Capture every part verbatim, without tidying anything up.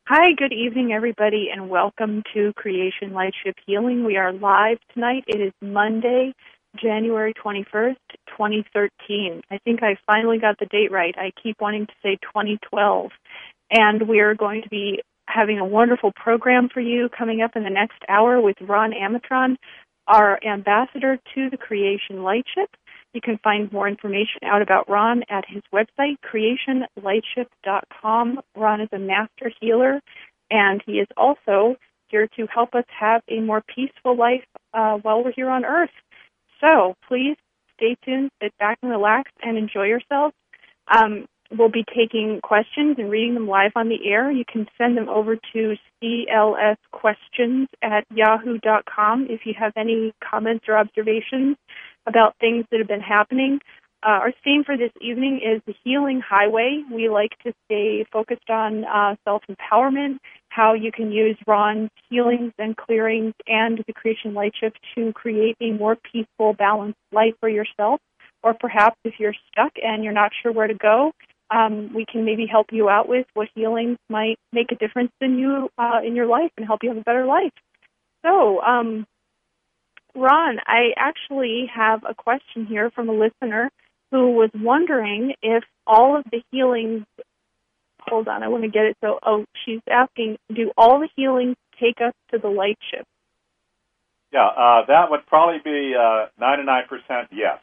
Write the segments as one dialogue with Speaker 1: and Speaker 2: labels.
Speaker 1: Hi, good evening, everybody, and welcome to Creation Lightship Healing. We are live tonight. It is Monday, January twenty-first, twenty thirteen. I think I finally got the date right. I keep wanting to say twenty twelve. And we are going to be having a wonderful program for you coming up in the next hour with Ron Amatron, our ambassador to the Creation Lightship. You can find more information out about Ron at his website, creation lightship dot com. Ron is a master healer, and he is also here to help us have a more peaceful life uh, while we're here on Earth. So please stay tuned, sit back and relax, and enjoy yourselves. Um, we'll be taking questions and reading them live on the air. You can send them over to c l s questions at yahoo dot com if you have any comments or observations about things that have been happening. Uh, our theme for this evening is the Healing Highway. We like to stay focused on uh, self-empowerment, how you can use Ron's healings and clearings and the Creation Lightship to create a more peaceful, balanced life for yourself. Or perhaps if you're stuck and you're not sure where to go, um, we can maybe help you out with what healings might make a difference in you uh, in your life and help you have a better life. So, um, Ron, I actually have a question here from a listener who was wondering if all of the healings, hold on, I want to get it. So, oh, she's asking, do all the healings take us to the light ship?
Speaker 2: Yeah, uh, that would probably be uh, ninety-nine percent yes.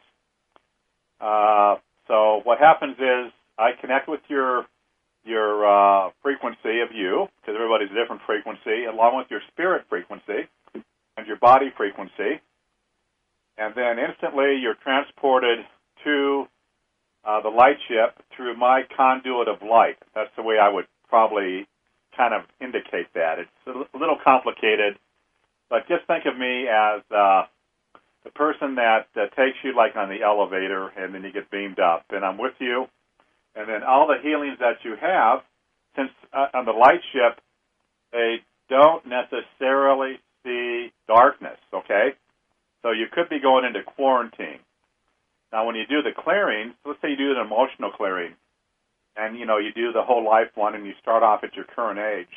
Speaker 2: Uh, so what happens is I connect with your your uh, frequency of you, because everybody's a different frequency, along with your spirit frequency and your body frequency, and then instantly you're transported to uh, the light ship through my conduit of light. That's the way I would probably kind of indicate that. It's a little complicated, but just think of me as uh, the person that uh, takes you like on the elevator, and then you get beamed up, and I'm with you, and then all the healings that you have, since uh, on the light ship, they don't necessarily see darkness, okay? So you could be going into quarantine. Now, when you do the clearings, let's say you do an emotional clearing, and, you know, you do the whole life one, and you start off at your current age.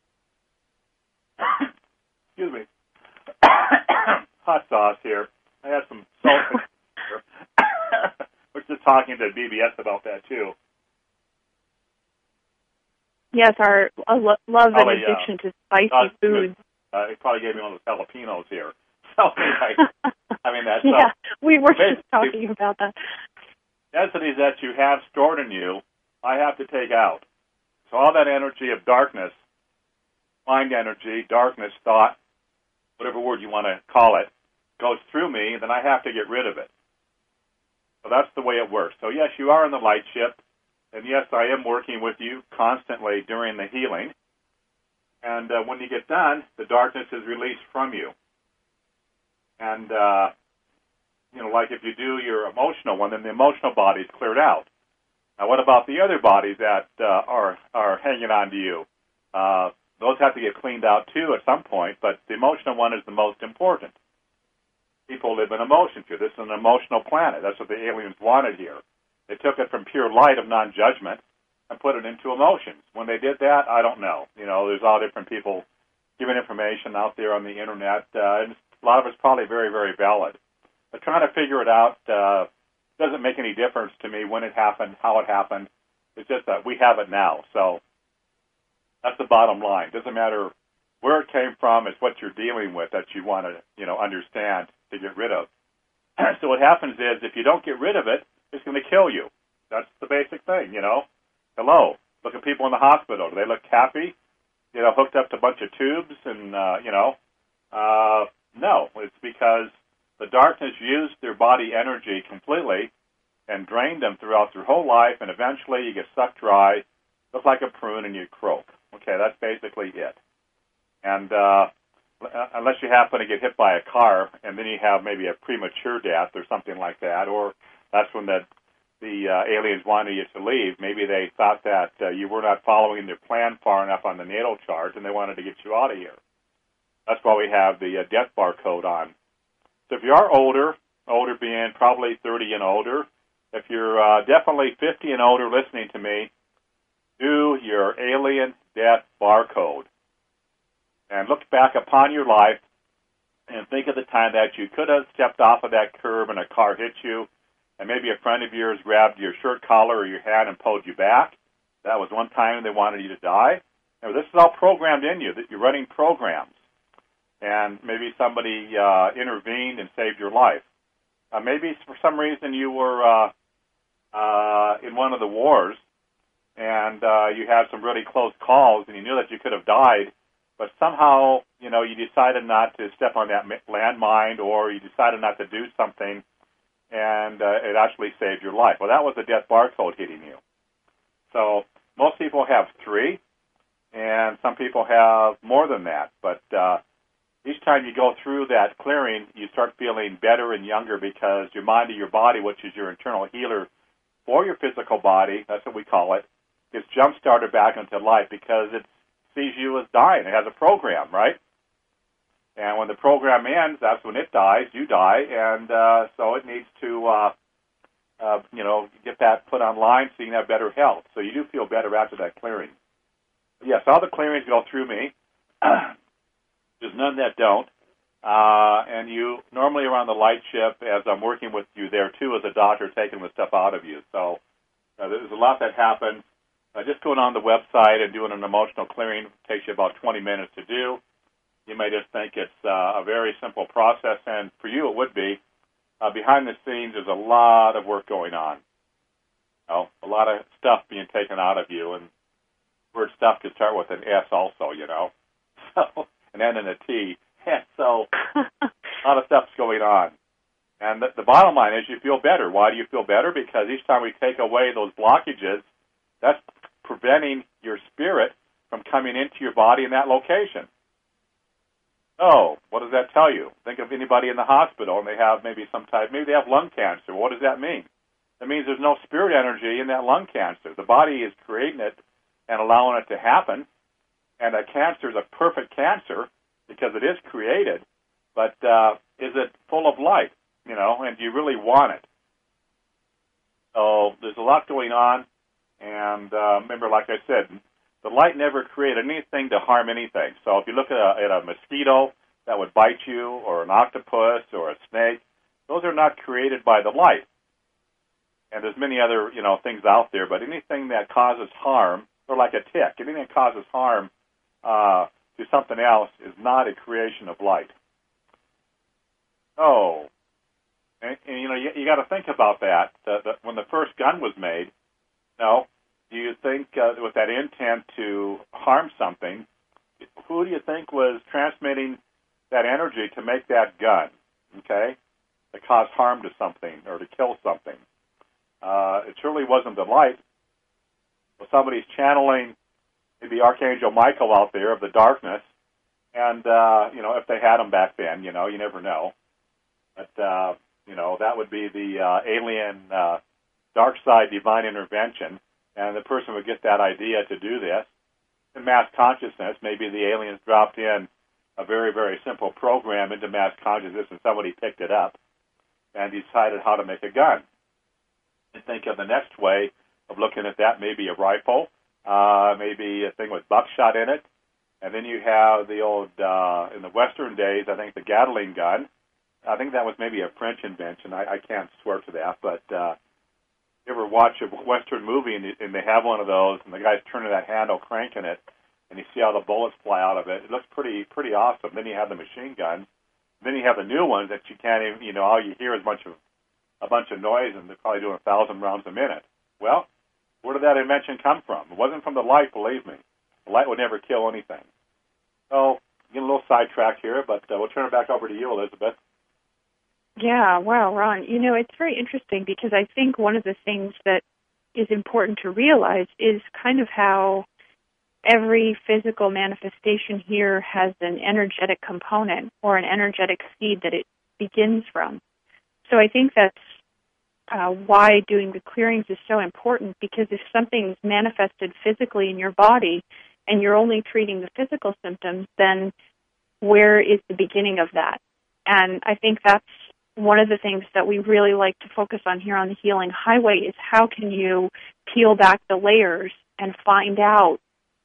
Speaker 2: Excuse me. Hot sauce here. I had some salt here. We're just talking to B B S about that, too.
Speaker 1: Yes, our uh, lo- love
Speaker 2: Probably,
Speaker 1: and addiction
Speaker 2: uh,
Speaker 1: to spicy
Speaker 2: uh,
Speaker 1: foods.
Speaker 2: Uh, it probably gave me one of those jalapenos here. So, anyway, I mean, that's...
Speaker 1: yeah,
Speaker 2: so,
Speaker 1: we were just talking about that.
Speaker 2: Densities that you have stored in you, I have to take out. So all that energy of darkness, mind energy, darkness, thought, whatever word you want to call it, goes through me, then I have to get rid of it. So that's the way it works. So yes, you are in the light ship, and yes, I am working with you constantly during the healing. And uh, when you get done, the darkness is released from you. And, uh, you know, like if you do your emotional one, then the emotional body is cleared out. Now, what about the other bodies that uh, are are hanging on to you? Uh, those have to get cleaned out, too, at some point, but the emotional one is the most important. People live in emotions here. This is an emotional planet. That's what the aliens wanted here. They took it from pure light of non-judgment and put it into emotions. When they did that, I don't know. You know, there's all different people giving information out there on the Internet, uh, and a lot of it's probably very, very valid. But trying to figure it out uh, doesn't make any difference to me when it happened, how it happened. It's just that we have it now. So that's the bottom line. It doesn't matter where it came from. It's what you're dealing with that you want to, you know, understand to get rid of. So what happens is if you don't get rid of it, it's going to kill you. That's the basic thing, you know. Hello. Look at people in the hospital. Do they look happy? You know, hooked up to a bunch of tubes and, uh, you know. Uh, no, it's because the darkness used their body energy completely and drained them throughout their whole life, and eventually you get sucked dry, look like a prune, and you croak. Okay, that's basically it. And uh, unless you happen to get hit by a car, and then you have maybe a premature death or something like that, or that's when the the uh, aliens wanted you to leave. Maybe they thought that uh, you were not following their plan far enough on the natal chart, and they wanted to get you out of here. That's why we have the uh, death barcode on. So if you are older, older being probably thirty and older, if you're uh, definitely fifty and older listening to me, do your alien death barcode and look back upon your life and think of the time that you could have stepped off of that curb and a car hit you, and maybe a friend of yours grabbed your shirt collar or your hand and pulled you back. That was one time they wanted you to die. Now, this is all programmed in you, that you're running programs. And maybe somebody uh, intervened and saved your life. Uh, maybe for some reason you were uh, uh, in one of the wars and uh, you had some really close calls and you knew that you could have died, but somehow, you know, you decided not to step on that landmine or you decided not to do something, and uh, it actually saved your life. Well, that was a death barcode hitting you. So most people have three, and some people have more than that. But uh, each time you go through that clearing, you start feeling better and younger because your mind and your body, which is your internal healer for your physical body, that's what we call it, is jump-started back into life because it sees you as dying. It has a program, right? And when the program ends, that's when it dies, you die, and uh, so it needs to, uh, uh, you know, get that put online so you can have better health. So you do feel better after that clearing. But yes, all the clearings go through me. There's none that don't. Uh, and you normally are on the light ship as I'm working with you there, too, as a doctor taking the stuff out of you. So uh, there's a lot that happens. Uh, just going on the website and doing an emotional clearing takes you about twenty minutes to do. You may just think it's uh, a very simple process, and for you it would be. Uh, behind the scenes, there's a lot of work going on. You know, a lot of stuff being taken out of you, and the word stuff could start with an S also, you know, so an N and a T. And so a lot of stuff's going on. And the, the bottom line is you feel better. Why do you feel better? Because each time we take away those blockages, that's preventing your spirit from coming into your body in that location. Oh, what does that tell you? Think of anybody in the hospital and they have maybe some type, maybe they have lung cancer. What does that mean? That means there's no spirit energy in that lung cancer. The body is creating it and allowing it to happen. And a cancer is a perfect cancer because it is created. But uh, is it full of light? You know, and do you really want it? So there's a lot going on. And uh, remember, like I said, the light never created anything to harm anything. So if you look at a, at a mosquito that would bite you, or an octopus, or a snake, those are not created by the light. And there's many other, you know, things out there, but anything that causes harm, or like a tick, anything that causes harm uh, to something else is not a creation of light. Oh, and, and you know, you, you got to think about that. The, the, when the first gun was made, no. Do you think, uh, with that intent to harm something, who do you think was transmitting that energy to make that gun, okay, to cause harm to something or to kill something? Uh, it surely wasn't the light. Well, somebody's channeling maybe Archangel Michael out there of the darkness, and, uh, you know, if they had him back then, you know, you never know. But, uh, you know, that would be the uh, alien uh, dark side divine intervention. And the person would get that idea to do this. In mass consciousness, maybe the aliens dropped in a very, very simple program into mass consciousness and somebody picked it up and decided how to make a gun. And think of the next way of looking at that, maybe a rifle, uh, maybe a thing with buckshot in it. And then you have the old, uh, in the Western days, I think the Gatling gun. I think that was maybe a French invention. I, I can't swear to that, but... Uh, You ever watch a Western movie and, and they have one of those and the guy's turning that handle, cranking it, and you see how the bullets fly out of it? It looks pretty pretty awesome. Then you have the machine guns. Then you have the new ones that you can't even, you know, all you hear is a bunch of a bunch of noise, and they're probably doing a thousand rounds a minute. Well, where did that invention come from? It wasn't from the light, believe me. The light would never kill anything. So, getting a little sidetracked here, but uh, we'll turn it back over to you, Elizabeth.
Speaker 1: Yeah, wow, Ron. You know, it's very interesting because I think one of the things that is important to realize is kind of how every physical manifestation here has an energetic component or an energetic seed that it begins from. So I think that's uh, why doing the clearings is so important, because if something's manifested physically in your body and you're only treating the physical symptoms, then where is the beginning of that? And I think that's one of the things that we really like to focus on here on the Healing Highway is how can you peel back the layers and find out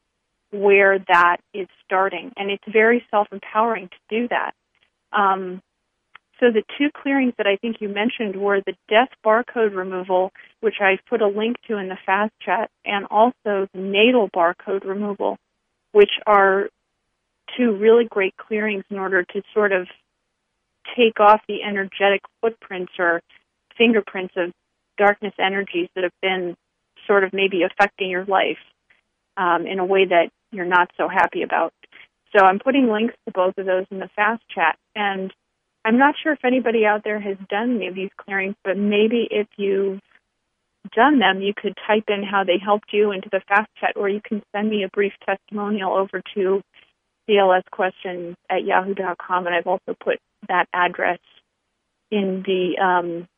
Speaker 1: where that is starting. And it's very self-empowering to do that. Um, so the two clearings that I think you mentioned were the death barcode removal, which I put a link to in the fast chat, and also the natal barcode removal, which are two really great clearings in order to sort of take off the energetic footprints or fingerprints of darkness energies that have been sort of maybe affecting your life um, in a way that you're not so happy about. So I'm putting links to both of those in the fast chat. And I'm not sure if anybody out there has done any of these clearings, but maybe if you've done them, you could type in how they helped you into the fast chat, or you can send me a brief testimonial over to C L S questions at yahoo dot com, and I've also put that address in the um,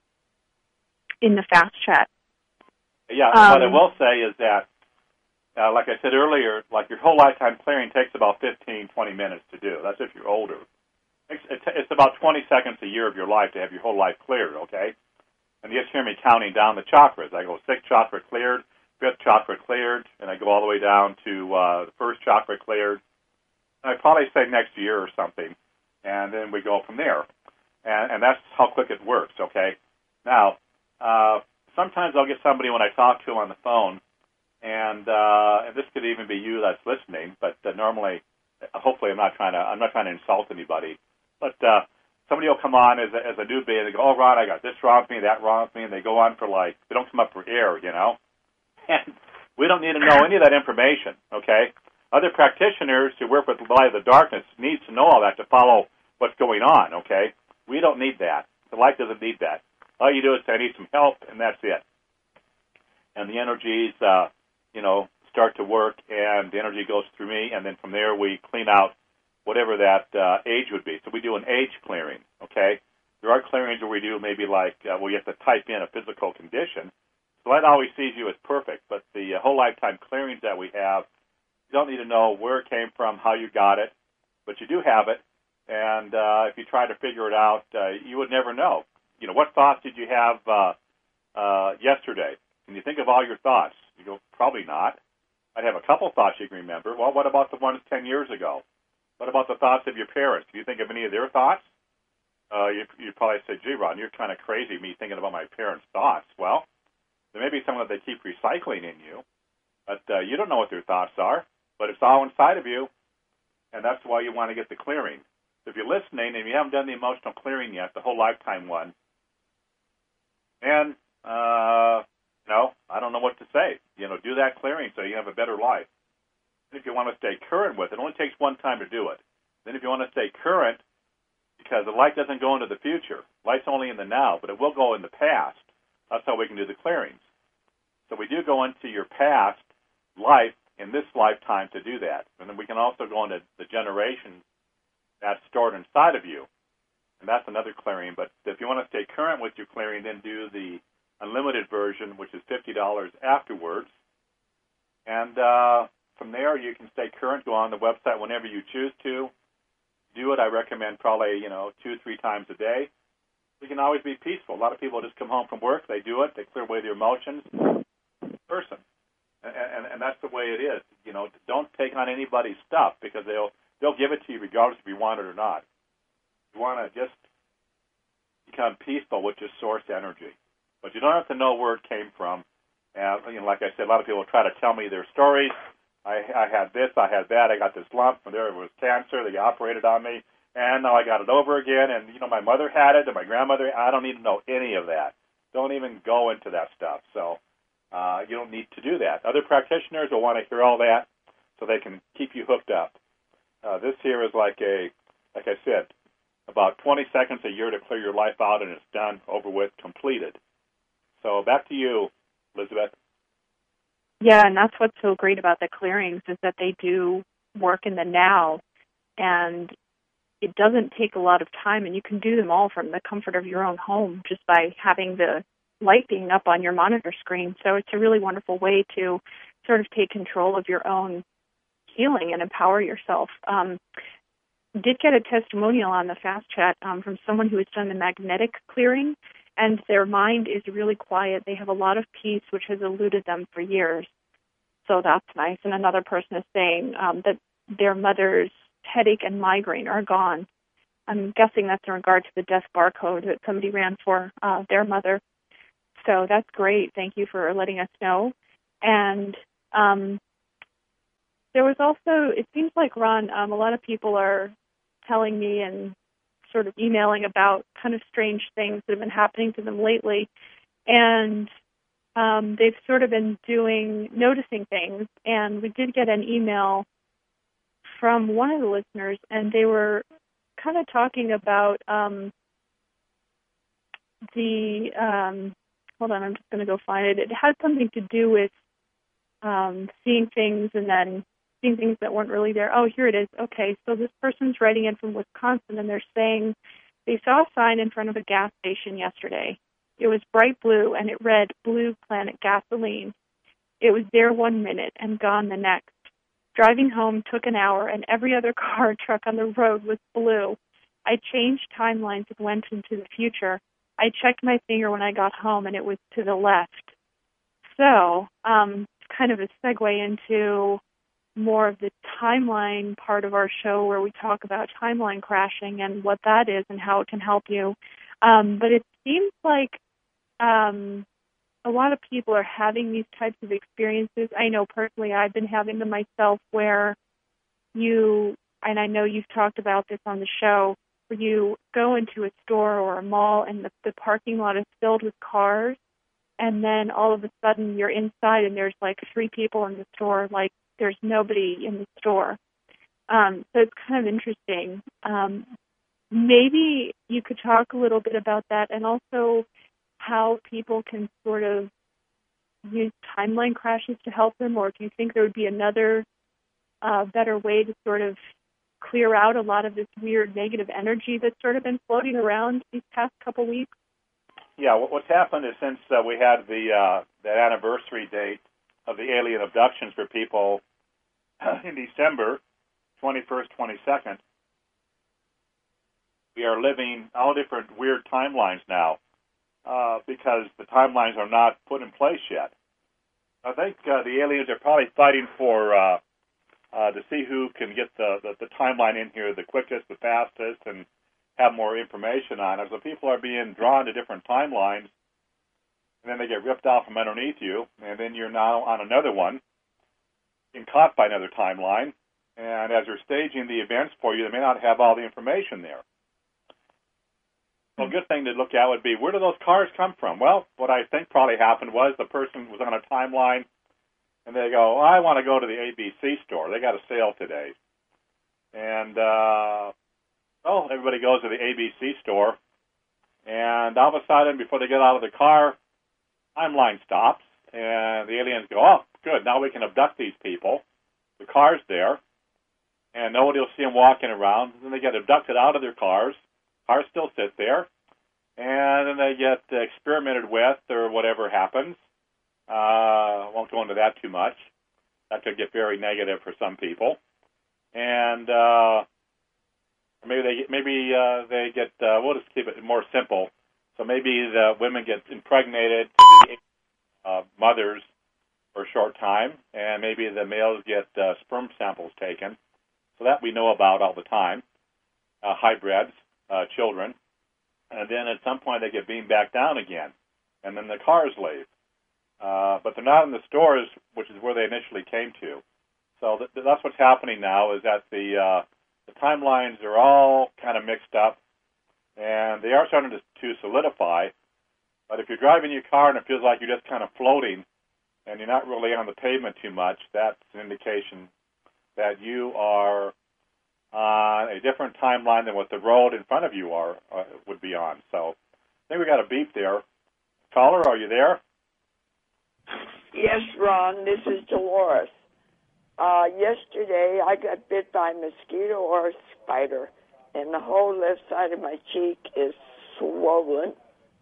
Speaker 1: in the fast chat.
Speaker 2: Yeah,
Speaker 1: um,
Speaker 2: what I will say is that, uh, like I said earlier, like your whole lifetime clearing takes about fifteen, twenty minutes to do. That's if you're older. It's, it's about twenty seconds a year of your life to have your whole life cleared, okay? And you just hear me counting down the chakras. I go sixth chakra cleared, fifth chakra cleared, and I go all the way down to uh, the first chakra cleared. And I probably say next year or something, and then we go from there. And, and that's how quick it works, okay? Now, uh, sometimes I'll get somebody when I talk to them on the phone, and uh, and this could even be you that's listening, but uh, normally, hopefully I'm not trying to, I'm not trying to insult anybody, but uh, somebody will come on as a, as a newbie, and they go, oh, Ron, I got this wrong with me, that wrong with me, and they go on for like, they don't come up for air, you know? And we don't need to know any of that information, okay? Other practitioners who work with the light of the darkness needs to know all that to follow what's going on, okay? We don't need that. The light doesn't need that. All you do is say, I need some help, and that's it. And the energies, uh, you know, start to work, and the energy goes through me, and then from there we clean out whatever that uh, age would be. So we do an age clearing, okay? There are clearings where we do maybe like, uh, well, you have to type in a physical condition. So light always sees you as perfect, but the uh, whole lifetime clearings that we have, you don't need to know where it came from, how you got it, but you do have it, and uh, if you try to figure it out, uh, you would never know. You know, what thoughts did you have uh, uh, yesterday? Can you think of all your thoughts? You go, probably not. I'd have a couple thoughts you can remember. Well, what about the ones ten years ago? What about the thoughts of your parents? Can you think of any of their thoughts? Uh, you, you'd probably say, gee, Ron, you're kind of crazy, me thinking about my parents' thoughts. Well, there may be some that they keep recycling in you, but uh, you don't know what their thoughts are, but it's all inside of you, and that's why you want to get the clearing. So if you're listening and you haven't done the emotional clearing yet, the whole lifetime one, and, uh, no, I don't know what to say. You know, do that clearing so you have a better life. And if you want to stay current with it, it only takes one time to do it. Then if you want to stay current, because the light doesn't go into the future. Light's only in the now, but it will go in the past. That's how we can do the clearings. So we do go into your past life in this lifetime to do that. And then we can also go into the generations that's stored inside of you. And that's another clearing. But if you want to stay current with your clearing, then do the unlimited version, which is fifty dollars afterwards. And uh, from there, you can stay current, go on the website whenever you choose to. Do it, I recommend probably, you know, two, three times a day. You can always be peaceful. A lot of people just come home from work, they do it, they clear away their emotions. Person. And, and, and that's the way it is. You know, don't take on anybody's stuff because they'll they'll give it to you regardless if you want it or not. You want to just become peaceful with your source energy. But you don't have to know where it came from. And, you know, like I said, a lot of people try to tell me their stories. I, I had this, I had that, I got this lump, and there it was cancer, they operated on me, and now I got it over again, and, you know, my mother had it, and my grandmother, I don't need to know any of that. Don't even go into that stuff. So uh, you don't need to do that. Other practitioners will want to hear all that so they can keep you hooked up. Uh, this here is like a, like I said, about twenty seconds a year to clear your life out, and it's done, over with, completed. So back to you, Elizabeth.
Speaker 1: Yeah, and that's what's so great about the clearings is that they do work in the now, and it doesn't take a lot of time, and you can do them all from the comfort of your own home just by having the light being up on your monitor screen. So it's a really wonderful way to sort of take control of your own healing and empower yourself. Um, did get a testimonial on the fast chat um, from someone who has done the magnetic clearing, and their mind is really quiet. They have a lot of peace, which has eluded them for years. so that's nice. And another person is saying um, that their mother's headache and migraine are gone. I'm guessing that's in regard to the death barcode that somebody ran for uh, their mother. So that's great. Thank you for letting us know. And um, there was also, it seems like, Ron, um, a lot of people are telling me and sort of emailing about kind of strange things that have been happening to them lately. And um, they've sort of been doing, noticing things. And we did get an email from one of the listeners, and they were kind of talking about um, the, um, hold on, I'm just going to go find it. It had something to do with um, seeing things and then seeing things that weren't really there. Oh, here it is. Okay, so this person's writing in from Wisconsin, and they're saying they saw a sign in front of a gas station yesterday. It was bright blue, and it read Blue Planet Gasoline. It was there one minute and gone the next. Driving home took an hour, and every other car and truck on the road was blue. I changed timelines and went into the future. I checked my finger when I got home, and it was to the left. So, um, it's kind of a segue into more of the timeline part of our show where we talk about timeline crashing and what that is and how it can help you. Um, but it seems like um, a lot of people are having these types of experiences. I know personally I've been having them myself where you, and I know you've talked about this on the show, where you go into a store or a mall and the, the parking lot is filled with cars, and then all of a sudden you're inside and there's like three people in the store, like there's nobody in the store. Um, so it's kind of interesting. Um, maybe you could talk a little bit about that, and also how people can sort of use timeline crashes to help them, or if you think there would be another uh, better way to sort of clear out a lot of this weird negative energy that's sort of been floating around these past couple weeks.
Speaker 2: Yeah, what's happened is since uh, we had the uh, that anniversary date of the alien abductions for people in December twenty-first, twenty-second, we are living all different weird timelines now uh, because the timelines are not put in place yet. I think uh, the aliens are probably fighting for uh, uh, to see who can get the, the, the timeline in here the quickest, the fastest, and have more information on it. So people are being drawn to different timelines, and then they get ripped off from underneath you, and then you're now on another one, being caught by another timeline, and as they're staging the events for you, they may not have all the information there. So a good thing to look at would be, where do those cars come from? Well, what I think probably happened was the person was on a timeline, and they go, oh, I want to go to the A B C store. They got a sale today. And, uh, oh, everybody goes to the A B C store, and all of a sudden, before they get out of the car, timeline stops, and the aliens go, oh, good, now we can abduct these people. The car's there, and nobody will see them walking around. And then they get abducted out of their cars. Cars still sit there, and then they get experimented with or whatever happens. I uh, won't go into that too much. That could get very negative for some people. And uh, maybe they maybe uh, they get, uh, we'll just keep it more simple. So maybe the women get impregnated to be uh, mothers for a short time, and maybe the males get uh, sperm samples taken. So that we know about all the time, uh, hybrids, uh, children. And then at some point they get beamed back down again, and then the cars leave. Uh, but they're not in the stores, which is where they initially came to. So th- that's what's happening now, is that the, uh, the timelines are all kind of mixed up, and they are starting to, to solidify. But if you're driving your car and it feels like you're just kind of floating and you're not really on the pavement too much, that's an indication that you are on a different timeline than what the road in front of you are uh, would be on. So I think we got a beep there. Caller, are you there?
Speaker 3: Yes, Ron, this is Dolores. Uh, yesterday, I got bit by a mosquito or a spider, and the whole left side of my cheek is swollen.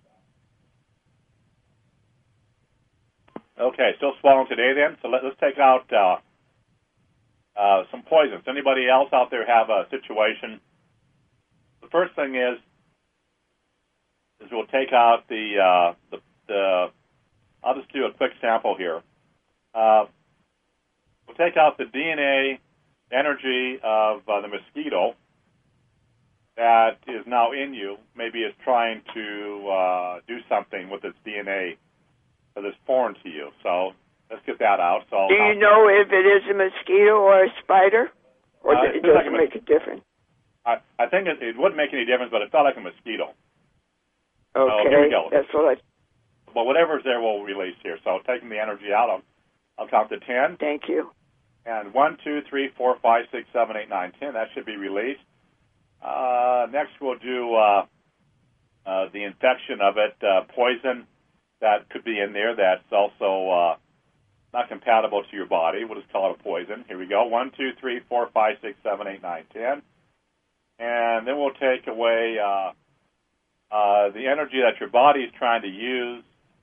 Speaker 2: Okay, still swollen today then? So let, let's take out uh, uh, some poisons. Anybody else out there have a situation? The first thing is, is we'll take out the, uh, the, the I'll just do a quick sample here. Uh, we'll take out the D N A energy of uh, the mosquito that is now in you. Maybe it's trying to uh, do something with its D N A that is foreign to you. So let's get that out. So
Speaker 3: do you know if it is a mosquito or a spider, or
Speaker 2: uh,
Speaker 3: it doesn't like a, make a difference?
Speaker 2: I, I think it, it wouldn't make any difference, but it felt like a mosquito.
Speaker 3: Okay,
Speaker 2: so here we go.
Speaker 3: That's what I.
Speaker 2: Well, whatever's there will release here. So taking the energy out, I'll, I'll count to ten.
Speaker 3: Thank you.
Speaker 2: And one, two, three, four, five, six, seven, eight, nine, ten. That should be released. Uh, next, we'll do uh, uh, the infection of it, uh, poison that could be in there. That's also uh, not compatible to your body. We'll just call it a poison. Here we go. One, two, three, four, five, six, seven, eight, nine, ten. And then we'll take away uh, uh, the energy that your body is trying to use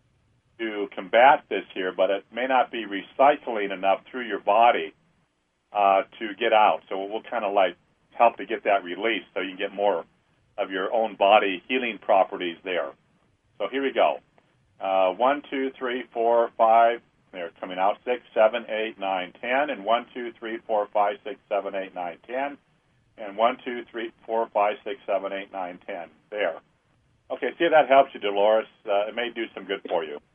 Speaker 2: to combat this here, but it may not be recycling enough through your body uh, to get out. So we'll kind of like help to get that released so you can get more of your own body healing properties there. So here we go. Uh, one, two, three, four, five. They're coming out. Six, seven, eight, nine, ten. And one, two, three, four, five, six, seven, eight, nine, ten. And one, two, three, four, five, six, seven, eight, nine, ten. There. Okay, see if that helps you, Dolores. Uh, it may do some good for you.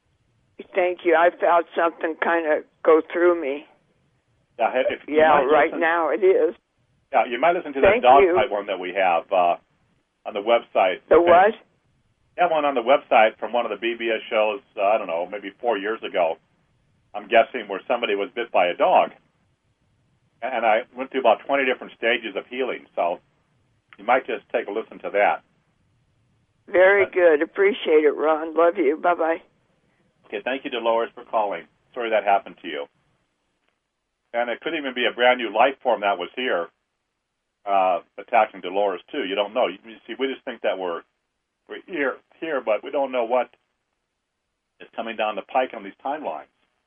Speaker 3: Thank you. I felt something kind of go through me.
Speaker 2: Yeah, if
Speaker 3: yeah right
Speaker 2: listen,
Speaker 3: now it is.
Speaker 2: Yeah, you might listen to
Speaker 3: Thank
Speaker 2: that dog
Speaker 3: you.
Speaker 2: fight one that we have uh, on the website.
Speaker 3: The what?
Speaker 2: We have one on the website from one of the B B S shows, uh, I don't know, maybe four years ago, I'm guessing, where somebody was bit by a dog. And I went through about twenty different stages of healing, so you might just take a listen to that.
Speaker 3: Very
Speaker 2: but,
Speaker 3: good. Appreciate it, Ron. Love you. Bye-bye.
Speaker 2: Okay, thank you, Dolores, for calling. Sorry that happened to you. And it could even be a brand new life form that was here uh, attacking Dolores, too. You don't know. You see, we just think that we're, we're here, here, but we don't know what is coming down the pike on these timelines.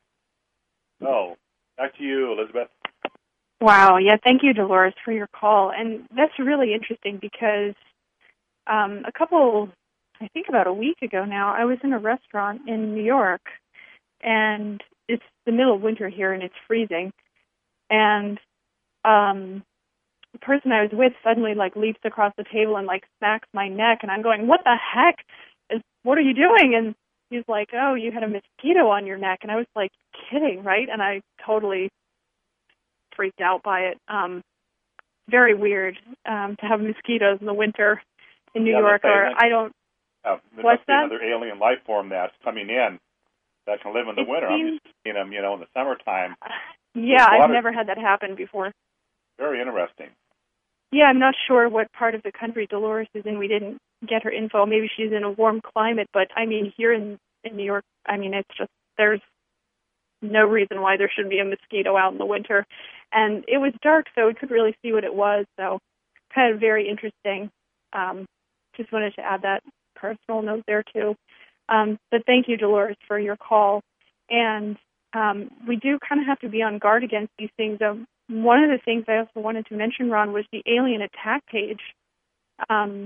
Speaker 2: So, back to you, Elizabeth.
Speaker 1: Wow. Yeah, thank you, Dolores, for your call. And that's really interesting because um, a couple, I think about a week ago now, I was in a restaurant in New York, and it's the middle of winter here, and it's freezing. And um, the person I was with suddenly, like, leaps across the table and, like, smacks my neck, and I'm going, what the heck? What are you doing? And he's like, oh, you had a mosquito on your neck. And I was like, kidding, right? And I totally freaked out by it. Um, very weird um, to have mosquitoes in the winter in New
Speaker 2: yeah,
Speaker 1: York. Or
Speaker 2: that,
Speaker 1: I don't.
Speaker 2: Uh, there
Speaker 1: what's
Speaker 2: must be
Speaker 1: that?
Speaker 2: Another alien life form that's coming in that can live in the
Speaker 1: it
Speaker 2: winter.
Speaker 1: Seems,
Speaker 2: I'm used to seeing them, you know, in the summertime.
Speaker 1: Yeah, I've never had that happen before.
Speaker 2: Very interesting.
Speaker 1: Yeah, I'm not sure what part of the country Dolores is in. We didn't get her info. Maybe she's in a warm climate, but I mean, here in, in New York, I mean, it's just, there's no reason why there should be a mosquito out in the winter. And it was dark, so we could really see what it was. So kind of very interesting. Um, just wanted to add that personal note there, too. Um, but thank you, Dolores, for your call. And um, we do kind of have to be on guard against these things. Um, one of the things I also wanted to mention, Ron, was the alien attack page. Um,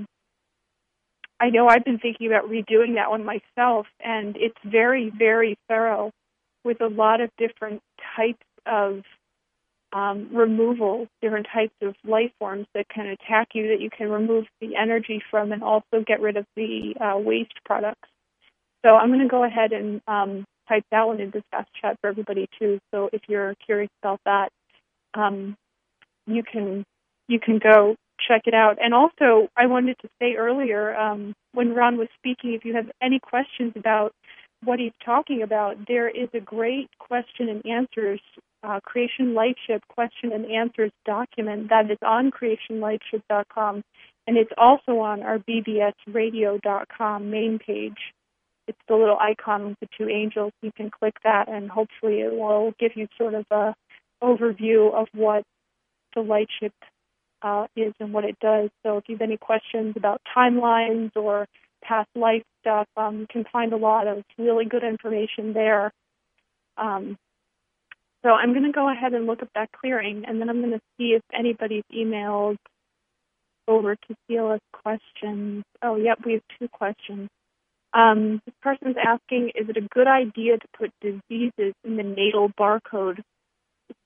Speaker 1: I know I've been thinking about redoing that one myself, and it's very, very thorough with a lot of different types of um, removal, different types of life forms that can attack you, that you can remove the energy from and also get rid of the uh, waste products. So I'm going to go ahead and um, type that one into Fast Chat for everybody, too. So if you're curious about that, um, you can you can go check it out. And also, I wanted to say earlier, um, when Ron was speaking, if you have any questions about what he's talking about, there is a great question and answers, uh, Creation Lightship question and answers document that is on creation lightship dot com, and it's also on our b b s radio dot com main page. It's the little icon with the two angels. You can click that, and hopefully it will give you sort of a overview of what the Lightship uh, is and what it does. So if you have any questions about timelines or past life stuff, um, you can find a lot of really good information there. Um, so I'm going to go ahead and look up that clearing, and then I'm going to see if anybody's emailed over to seal us questions. Oh, yep, we have two questions. Um, this person's asking, is it a good idea to put diseases in the natal barcode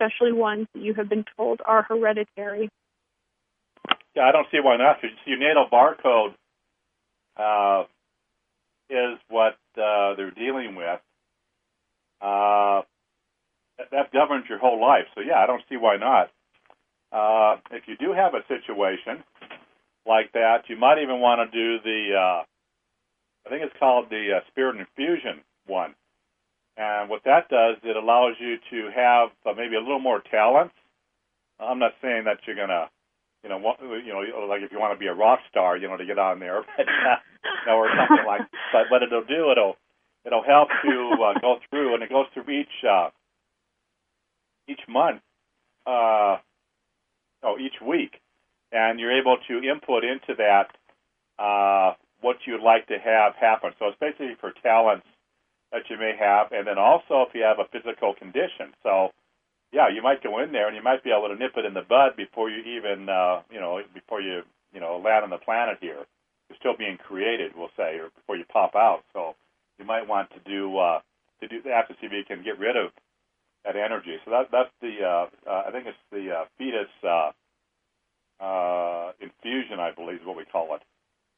Speaker 1: especially ones that you have been told are hereditary?
Speaker 2: Yeah, I don't see why not. Your natal barcode uh, is what uh, they're dealing with. Uh, that governs your whole life. So, yeah, I don't see why not. Uh, if you do have a situation like that, you might even want to do the, uh, I think it's called the uh, Spirit Infusion one. And what that does, it allows you to have uh, maybe a little more talent. I'm not saying that you're going to, you know, want, you know, like if you want to be a rock star, you know, to get on there, but, uh, you know, or something like that. But what it'll do, it'll it'll help to uh, go through, and it goes through each uh, each month, uh, oh, each week, and you're able to input into that uh, what you'd like to have happen. So it's basically for talents that you may have, and then also if you have a physical condition. So, yeah, you might go in there and you might be able to nip it in the bud before you even, uh, you know, before you, you know, land on the planet here. You're still being created, we'll say, or before you pop out. So you might want to do uh, to do that to see if you can get rid of that energy. So that that's the uh, uh, I think it's the uh, fetus uh, uh, infusion, I believe is what we call it.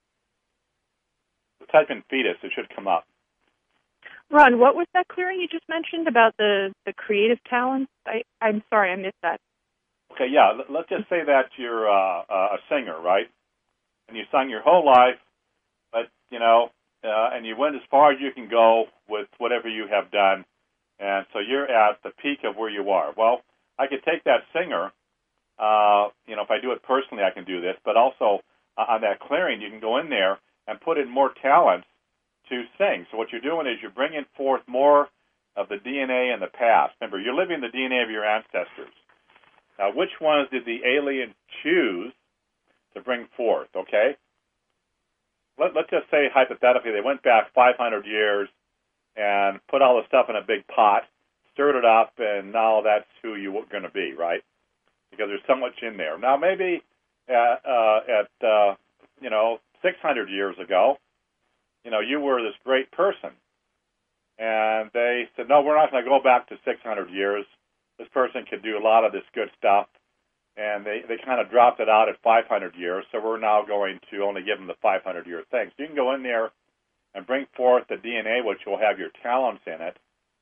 Speaker 2: So type in fetus, it should come up.
Speaker 1: Ron, what was that clearing you just mentioned about the, the creative talents? I, I'm sorry, I missed that.
Speaker 2: Okay, yeah, let's just say that you're uh, a singer, right? And you sung your whole life, but, you know, uh, and you went as far as you can go with whatever you have done, and so you're at the peak of where you are. Well, I could take that singer, uh, you know, if I do it personally, I can do this, but also uh, on that clearing, you can go in there and put in more talents to sing. So what you're doing is you're bringing forth more of the D N A in the past. Remember, you're living the D N A of your ancestors. Now, which ones did the alien choose to bring forth, okay? Let, let's just say, hypothetically, they went back five hundred years and put all the stuff in a big pot, stirred it up, and now that's who you're going to be, right? Because there's so much in there. Now, maybe at, uh, at uh, you know, six hundred years ago, you know, you were this great person. And they said, no, we're not going to go back to six hundred years. This person could do a lot of this good stuff. And they, they kind of dropped it out at five hundred years, so we're now going to only give them the five hundred year thing. So you can go in there and bring forth the D N A, which will have your talents in it,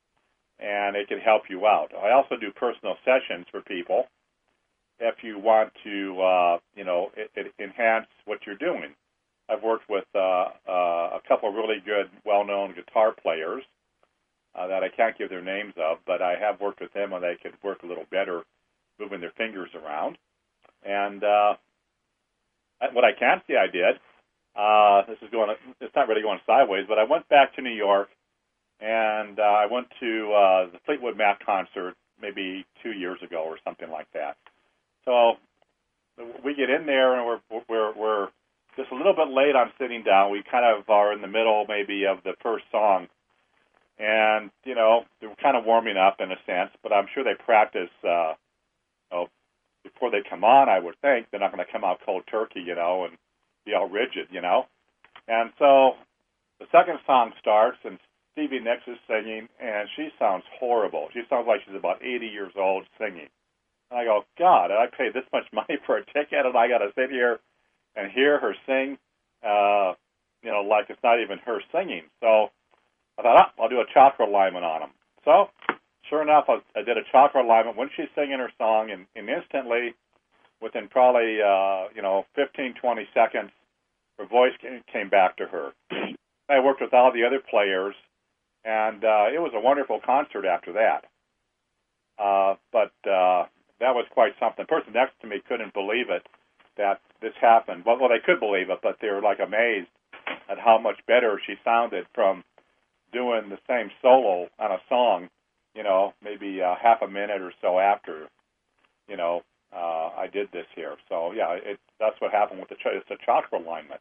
Speaker 2: and it can help you out. I also do personal sessions for people if you want to, uh, you know, it, it enhance what you're doing. I've worked with uh, uh, a couple of really good, well-known guitar players uh, that I can't give their names of, but I have worked with them, and they could work a little better moving their fingers around. And uh, what I can say I did, uh, this is going, it's not really going sideways, but I went back to New York, and uh, I went to uh, the Fleetwood Mac concert maybe two years ago or something like that. So we get in there, and we're we're we're just a little bit late on sitting down. We kind of are in the middle maybe of the first song. And, you know, they were kind of warming up in a sense, but I'm sure they practice, uh, you know, before they come on, I would think. They're not going to come out cold turkey, you know, and be all rigid, you know. And so the second song starts, and Stevie Nicks is singing, and she sounds horrible. She sounds like she's about eighty years old singing. And I go, God, I paid this much money for a ticket, and I got to sit here and hear her sing, uh, you know, like it's not even her singing. So I thought, oh, I'll do a chakra alignment on them. So, sure enough, I, I did a chakra alignment when she's singing her song, and, and instantly, within probably, uh, you know, fifteen, twenty seconds, her voice came, came back to her. I worked with all the other players, and uh, it was a wonderful concert after that. Uh, but uh, that was quite something. The person next to me couldn't believe it, that this happened. Well, well, they could believe it, but they were, like, amazed at how much better she sounded from doing the same solo on a song, you know, maybe uh, half a minute or so after, you know, uh, I did this here. So, yeah, it, that's what happened with the ch- it's a chakra alignment.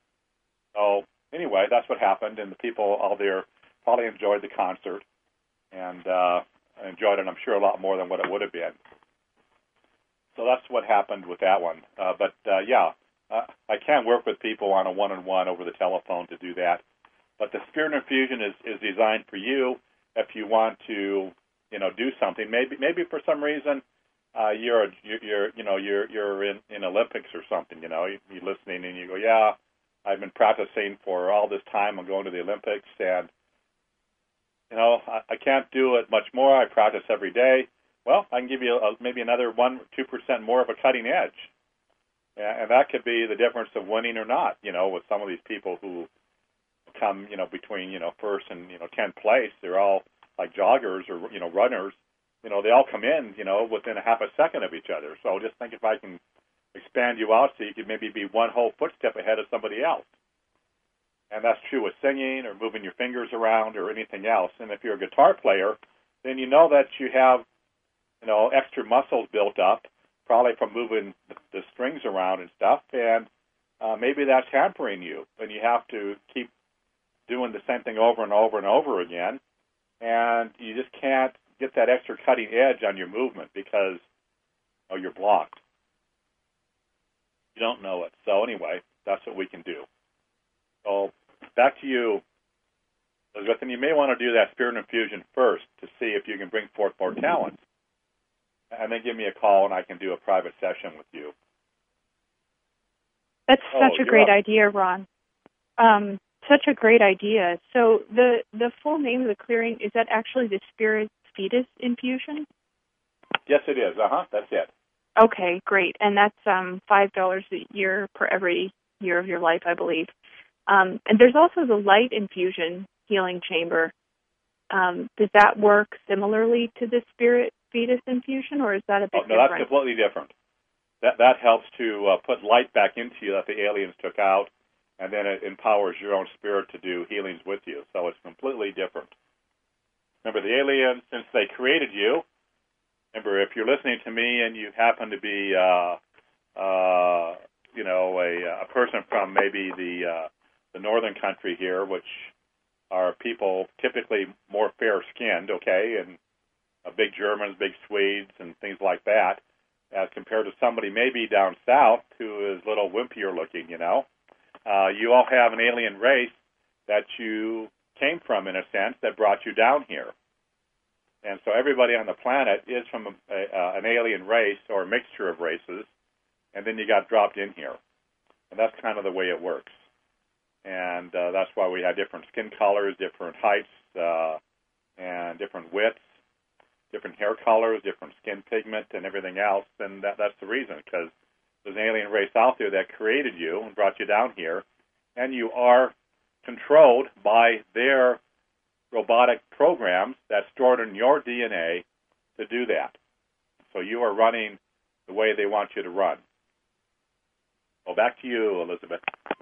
Speaker 2: So, anyway, that's what happened, and the people all there probably enjoyed the concert and uh, enjoyed it, I'm sure, a lot more than what it would have been. So that's what happened with that one. Uh, but, uh, yeah, uh, I can work with people on a one-on-one over the telephone to do that. But the Spirit Infusion is, is designed for you if you want to, you you know, do something. Maybe maybe for some reason uh, you're, you're you're you know you're you're in, in Olympics or something. You know, you, you're listening and you go, yeah, I've been practicing for all this time. I'm going to the Olympics, and you know, I, I can't do it much more. I practice every day. Well, I can give you a, maybe another one, two percent more of a cutting edge, and, and that could be the difference of winning or not. You know, with some of these people who come, you know, between you know first and you know tenth place, they're all like joggers or you know runners. You know, they all come in, you know, within a half a second of each other. So just think if I can expand you out so you could maybe be one whole footstep ahead of somebody else. And that's true with singing or moving your fingers around or anything else. And if you're a guitar player, then you know that you have, you know, extra muscles built up, probably from moving the strings around and stuff. And uh, maybe that's hampering you, and you have to keep doing the same thing over and over and over again. And you just can't get that extra cutting edge on your movement because oh, you're blocked. You don't know it. So anyway, that's what we can do. So back to you, Elizabeth, and you may want to do that spirit infusion first to see if you can bring forth more talent. And then give me a call and I can do a private session with you.
Speaker 1: That's
Speaker 2: oh,
Speaker 1: such a great
Speaker 2: up.
Speaker 1: idea, Ron. Um, such a great idea. So the, the full name of the clearing, is that actually the Spirit Fetus Infusion?
Speaker 2: Yes, it is. Uh-huh. That's it.
Speaker 1: Okay, great. And that's um, five dollars a year per every year of your life, I believe. Um, and there's also the Light Infusion Healing Chamber. Um, does that work similarly to the Spirit Fetus Infusion, or is that a bit
Speaker 2: oh, no,
Speaker 1: different?
Speaker 2: that's completely different. That that helps to uh, put light back into you that the aliens took out, and then it empowers your own spirit to do healings with you. So it's completely different. Remember, the aliens, since they created you, remember, if you're listening to me and you happen to be, uh, uh, you know, a, a person from maybe the uh, the northern country here, which are people typically more fair-skinned, okay, and uh, big Germans, big Swedes, and things like that, as compared to somebody maybe down south who is a little wimpier looking, you know. Uh, you all have an alien race that you came from, in a sense, that brought you down here. And so everybody on the planet is from a, a, uh, an alien race or a mixture of races, and then you got dropped in here. And that's kind of the way it works. And uh, that's why we have different skin colors, different heights, uh, and different widths, different hair colors, different skin pigment, and everything else. And that, that's the reason, because there's an alien race out there that created you and brought you down here, and you are controlled by their robotic programs that's stored in your D N A to do that. So you are running the way they want you to run. Well, back to you, Elizabeth.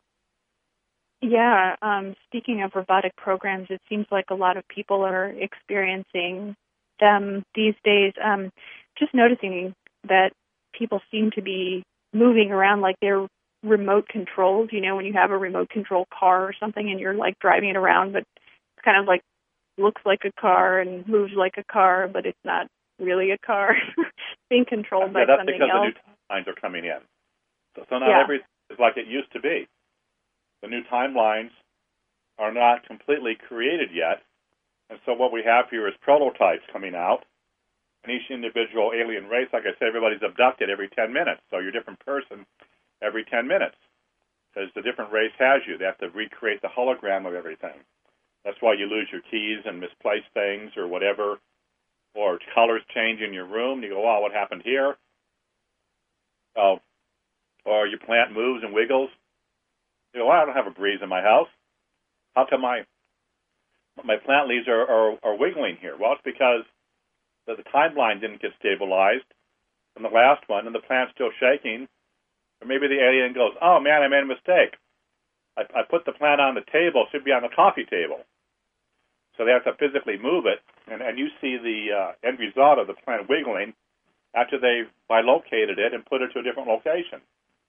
Speaker 1: Yeah, um, speaking of robotic programs, it seems like a lot of people are experiencing them these days. Um, just noticing that people seem to be moving around like they're remote controlled. You know, when you have a remote control car or something and you're like driving it around, but it's kind of like looks like a car and moves like a car, but it's not really a car. Being controlled
Speaker 2: yeah,
Speaker 1: by something
Speaker 2: else. Yeah,
Speaker 1: else.
Speaker 2: that's because the new timelines are coming in. So, so not
Speaker 1: yeah.
Speaker 2: everything is like it used to be. The new timelines are not completely created yet. And so what we have here is prototypes coming out. And each individual alien race, like I said, everybody's abducted every ten minutes. So you're a different person every ten minutes. Because the different race has you. They have to recreate the hologram of everything. That's why you lose your keys and misplace things or whatever. Or colors change in your room. You go, wow, what happened here? Oh, or your plant moves and wiggles. You know, well, I don't have a breeze in my house. How come my my plant leaves are, are, are wiggling here? Well, it's because the, the timeline didn't get stabilized from the last one, and the plant's still shaking. Or maybe the alien goes, oh, man, I made a mistake. I, I put the plant on the table. It should be on the coffee table. So they have to physically move it, and, and you see the uh, end result of the plant wiggling after they've bilocated it and put it to a different location.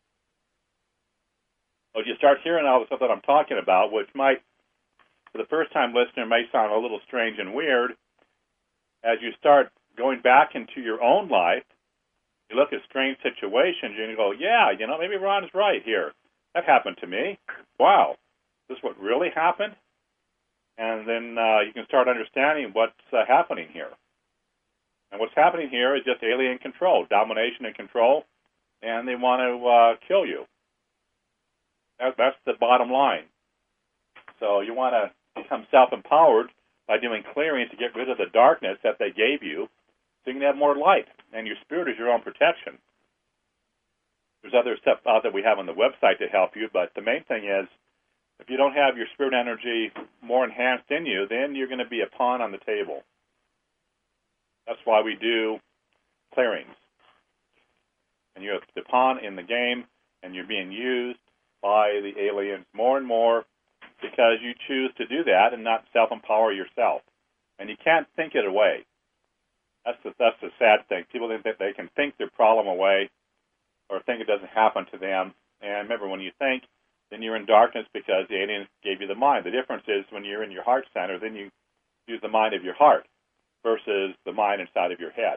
Speaker 2: Well, you start hearing all the stuff that I'm talking about, which might, for the first-time listener, may sound a little strange and weird. As you start going back into your own life, you look at strange situations, and you go, yeah, you know, maybe Ron is right here. That happened to me. Wow, is this what really happened? And then uh, you can start understanding what's uh, happening here. And what's happening here is just alien control, domination and control, and they want to uh, kill you. That, that's the bottom line. So you want to become self-empowered by doing clearing to get rid of the darkness that they gave you so you can have more light. And your spirit is your own protection. There's other stuff out that we have on the website to help you, but the main thing is if you don't have your spirit energy more enhanced in you, then you're going to be a pawn on the table. That's why we do clearings. And you're the pawn in the game, and you're being used by the aliens more and more because you choose to do that and not self-empower yourself. And you can't think it away. That's the, that's the sad thing. People think that they can think their problem away or think it doesn't happen to them. And remember, when you think, then you're in darkness because the aliens gave you the mind. The difference is when you're in your heart center, then you use the mind of your heart versus the mind inside of your head.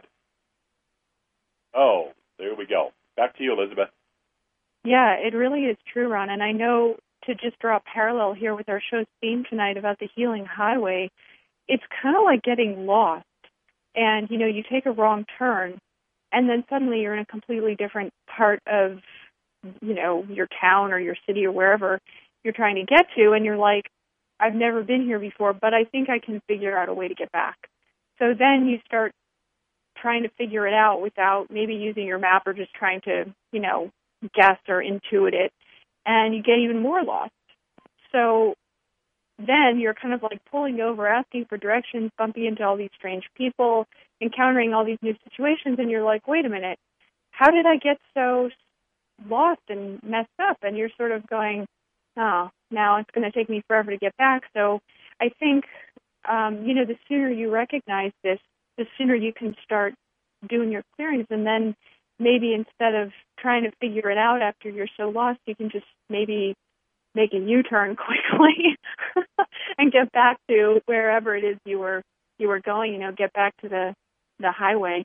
Speaker 2: Oh, there we go. Back to you, Elizabeth.
Speaker 1: Yeah, it really is true, Ron. And I know, to just draw a parallel here with our show's theme tonight about the healing highway, it's kind of like getting lost. And, you know, you take a wrong turn, and then suddenly you're in a completely different part of, you know, your town or your city or wherever you're trying to get to, and you're like, I've never been here before, but I think I can figure out a way to get back. So then you start trying to figure it out without maybe using your map or just trying to, you know, guess or intuit it, and you get even more lost. So then you're kind of like pulling over, asking for directions, bumping into all these strange people, encountering all these new situations, and you're like, wait a minute, how did I get so lost and messed up? And you're sort of going, oh, now it's going to take me forever to get back. So I think, um, you know, the sooner you recognize this, the sooner you can start doing your clearings, and then maybe instead of trying to figure it out after you're so lost, you can just maybe make a U-turn quickly and get back to wherever it is you were you were going, you know, get back to the, the highway.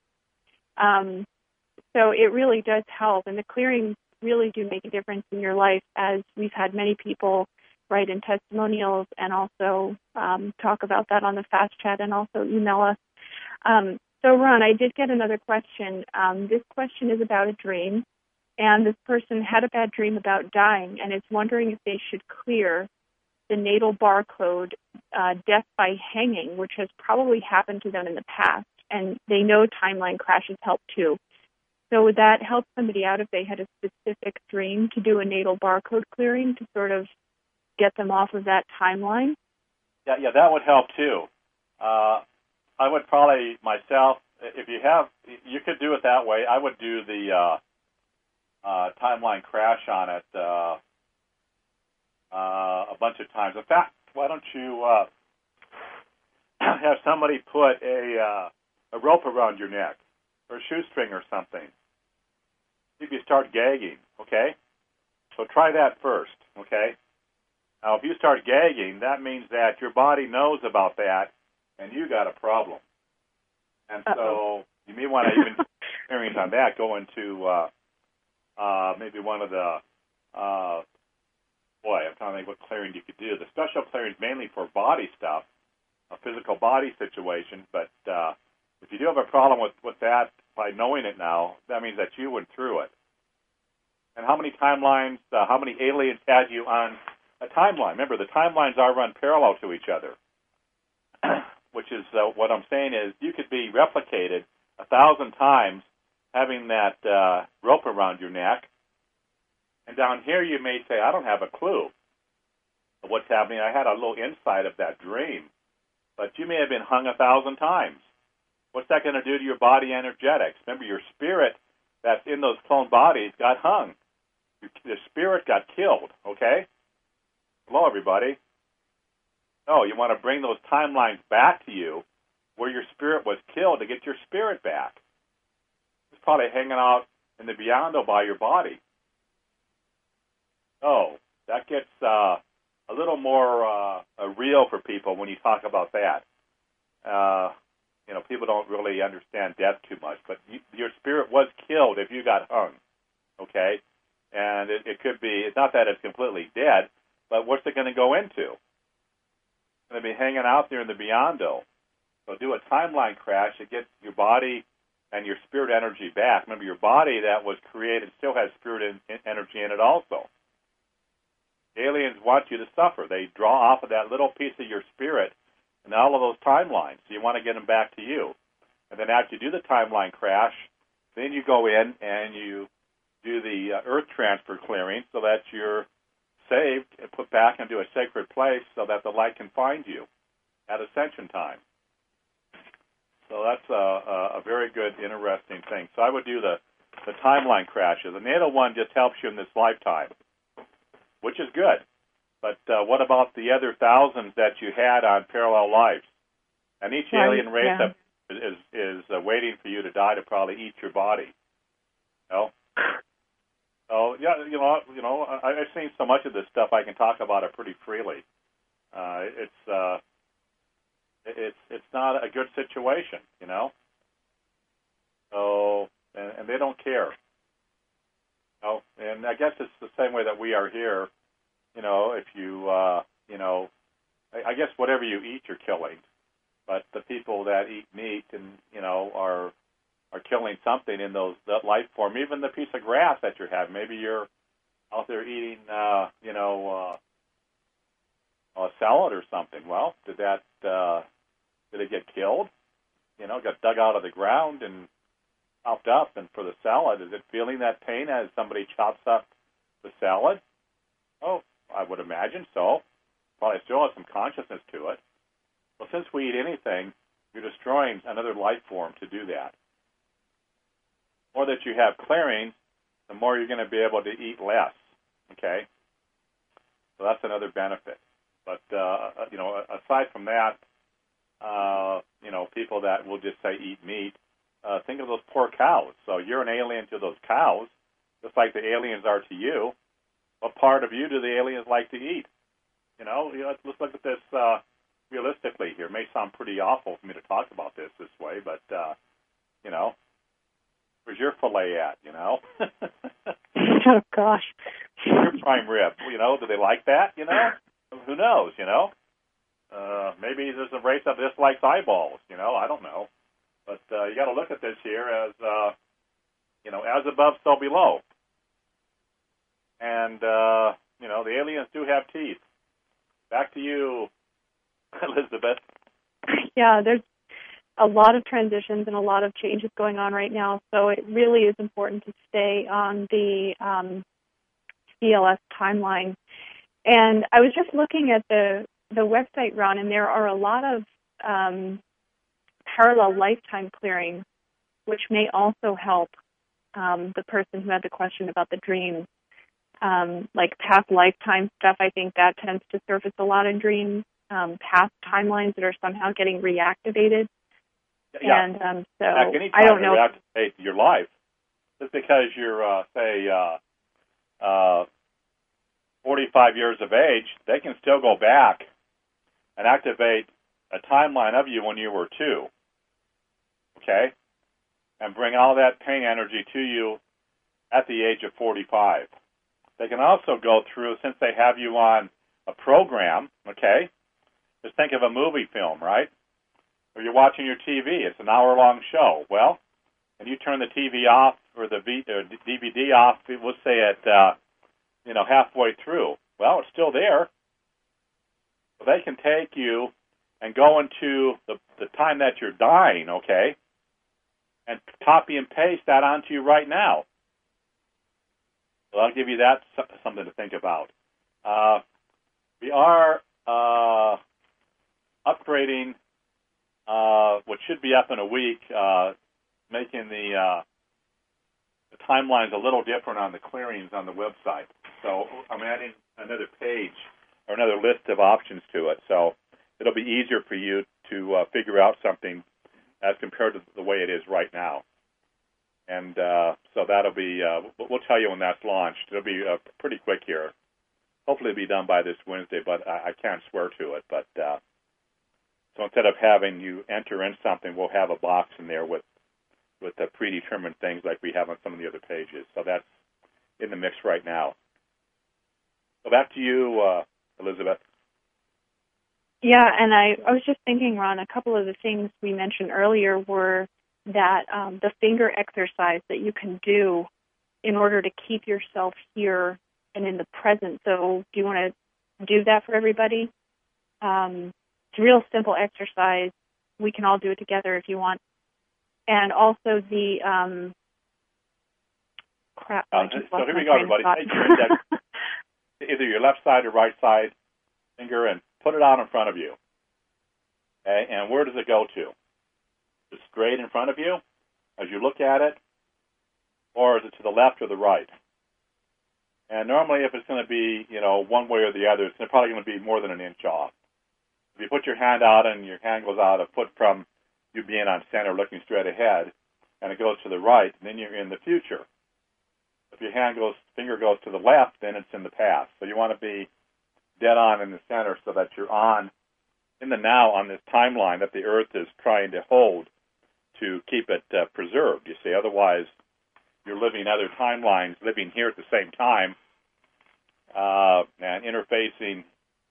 Speaker 1: Um, so it really does help, and the clearings really do make a difference in your life, as we've had many people write in testimonials and also um, talk about that on the Fast Chat and also email us. Um, so, Ron, I did get another question. Um, this question is about a dream, and this person had a bad dream about dying and is wondering if they should clear the natal barcode uh, death by hanging, which has probably happened to them in the past, and they know timeline crashes help too. So would that help somebody out if they had a specific dream to do a natal barcode clearing to sort of get them off of that timeline?
Speaker 2: Yeah, yeah, that would help too. Uh, I would probably myself, if you have, you could do it that way. I would do the uh, uh, timeline crash on it uh, uh, a bunch of times. In fact, why don't you uh, have somebody put a uh, a rope around your neck or a shoestring or something? If you start gagging, okay? So try that first, okay? Now, if you start gagging, that means that your body knows about that, and you got a problem. And
Speaker 1: Uh-oh.
Speaker 2: so you may want to even experience on that, go into uh, uh, maybe one of the, uh, boy, I'm trying to think what clearing you could do. The special clearing is mainly for body stuff, a physical body situation, but uh, if you do have a problem with, with that, by knowing it now, that means that you went through it. And how many timelines, uh, how many aliens had you on a timeline? Remember, the timelines are run parallel to each other, which is uh, what I'm saying is you could be replicated a thousand times having that uh, rope around your neck. And down here you may say, I don't have a clue of what's happening. I had a little insight of that dream. But you may have been hung a thousand times. What's that going to do to your body energetics? Remember, your spirit that's in those clone bodies got hung. The spirit got killed, okay? Hello, everybody. No, you want to bring those timelines back to you where your spirit was killed to get your spirit back. It's probably hanging out in the beyond by your body. Oh, that gets uh, a little more uh, real for people when you talk about that. Uh, you know, people don't really understand death too much, but you, your spirit was killed if you got hung, okay? And it, it could be, it's not that it's completely dead, but what's it going to go into? It's going to be hanging out there in the beyond. So do a timeline crash. It gets your your body and your spirit energy back. Remember, your body that was created still has spirit in, in, energy in it also. Aliens want you to suffer. They draw off of that little piece of your spirit and all of those timelines. So you want to get them back to you. And then after you do the timeline crash, then you go in and you do the uh, earth transfer clearing so that you're saved and put back into a sacred place so that the light can find you at ascension time. So that's a, a, a very good, interesting thing. So I would do the, the timeline crashes. The natal one just helps you in this lifetime, which is good. But uh, what about the other thousands that you had on parallel lives? And each
Speaker 1: right,
Speaker 2: alien race
Speaker 1: yeah.
Speaker 2: that is is uh, waiting for you to die to probably eat your body. You know? So yeah, you know, you know, I, I've seen so much of this stuff. I can talk about it pretty freely. Uh, it's uh, it's it's not a good situation, you know. So and, and they don't care. You know? And I guess it's the same way that we are here. You know, if you uh, you know, I, I guess whatever you eat, you're killing. But the people that eat meat and, you know, are are killing something in those that life form, even the piece of grass that you're having. Maybe you're out there eating, uh, you know, uh, a salad or something. Well, did that uh, did it get killed? You know, got dug out of the ground and chopped up. And for the salad, is it feeling that pain as somebody chops up the salad? Oh, I would imagine so. Probably still has some consciousness to it. Well, since we eat anything, you're destroying another life form to do that. The more that you have clearings, the more you're going to be able to eat less, okay? So that's another benefit. But, uh, you know, aside from that, uh, you know, people that will just say eat meat, uh, think of those poor cows. So you're an alien to those cows, just like the aliens are to you. What part of you do the aliens like to eat? You know, let's look at this uh, realistically here. It may sound pretty awful for me to talk about this this way, but, uh, you know, where's your filet at, you know?
Speaker 1: Oh, gosh.
Speaker 2: Your prime rib, you know, do they like that, you know? Who knows, you know? Uh, maybe there's a race that dislikes eyeballs, you know? I don't know. But uh, you got to look at this here as, uh, you know, as above, so below. And, uh, you know, the aliens do have teeth. Back to you, Elizabeth.
Speaker 1: Yeah, there's a lot of transitions and a lot of changes going on right now, so it really is important to stay on the um, C L S timeline. And I was just looking at the, the website, Ron, and there are a lot of um, parallel lifetime clearings, which may also help um, the person who had the question about the dreams. Um, like past lifetime stuff, I think that tends to surface a lot in dreams. Um, past timelines that are somehow getting reactivated.
Speaker 2: Yeah.
Speaker 1: And um, so
Speaker 2: Heck, anytime
Speaker 1: I don't know.
Speaker 2: you reactivate your life, just because you're, uh, say, uh, uh, forty-five years of age, they can still go back and activate a timeline of you when you were two, okay, and bring all that pain energy to you at the age of forty-five. They can also go through, since they have you on a program, okay, just think of a movie film, right? Or you're watching your T V. It's an hour-long show. Well, and you turn the T V off or the v- or D V D off, we'll say at, uh, you know, halfway through. Well, it's still there. So they can take you and go into the, the time that you're dying, okay, and copy and paste that onto you right now. So I'll give you that something to think about. Uh, we are uh, upgrading uh, what should be up in a week, uh, making the, uh, the timelines a little different on the clearings on the website. So I'm adding another page or another list of options to it. So it'll be easier for you to uh, figure out something as compared to the way it is right now. And uh, so that'll be, uh, we'll tell you when that's launched. It'll be uh, pretty quick here. Hopefully it'll be done by this Wednesday, but I, I can't swear to it. But uh, so instead of having you enter in something, we'll have a box in there with, with the predetermined things like we have on some of the other pages. So that's in the mix right now. So back to you, uh, Elizabeth.
Speaker 1: Yeah, and I, I was just thinking, Ron, a couple of the things we mentioned earlier were that um, the finger exercise that you can do in order to keep yourself here and in the present. So do you want to do that for everybody? Um, it's a real simple exercise. We can all do it together if you want. And also the um, crap.
Speaker 2: Uh, so here we go, everybody. Take your index, either your left side or right side finger, and put it out in front of you. Okay? And where does it go to? Just straight in front of you as you look at it, or is it to the left or the right? And normally, if it's going to be, you know, one way or the other, it's probably going to be more than an inch off. If you put your hand out and your hand goes out a foot from you being on center looking straight ahead, and it goes to the right, then you're in the future. If your hand goes, finger goes to the left, then it's in the past. So you want to be dead on in the center so that you're on in the now on this timeline that the Earth is trying to hold to keep it uh, preserved, you see. Otherwise, you're living other timelines, living here at the same time, uh, and interfacing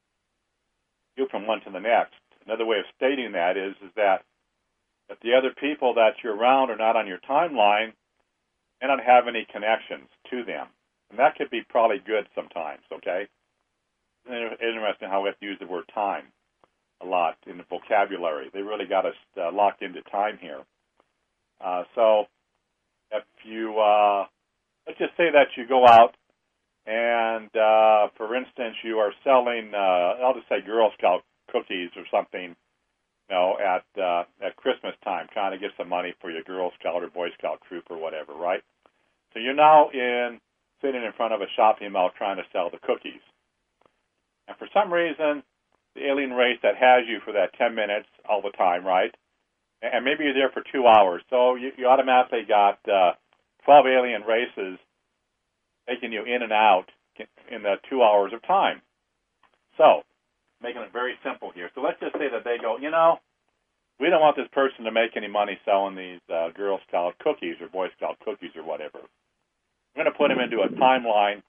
Speaker 2: you from one to the next. Another way of stating that is, is that if the other people that you're around are not on your timeline, you not have any connections to them. And that could be probably good sometimes, okay? It's interesting how we have to use the word time a lot in the vocabulary. They really got us uh, locked into time here. Uh, so if you, uh, let's just say that you go out and, uh, for instance, you are selling, uh, I'll just say Girl Scout cookies or something, you know, at uh, at Christmas time, trying to get some money for your Girl Scout or Boy Scout troop or whatever, right? So you're now in sitting in front of a shopping mall trying to sell the cookies. And for some reason, the alien race that has you for that ten minutes all the time, right? And maybe you're there for two hours. So you, you automatically got uh, twelve alien races taking you in and out in the two hours of time. So, making it very simple here. So let's just say that they go, you know, we don't want this person to make any money selling these uh, Girl Scout cookies or Boy Scout cookies or whatever. We're going to put him into a timeline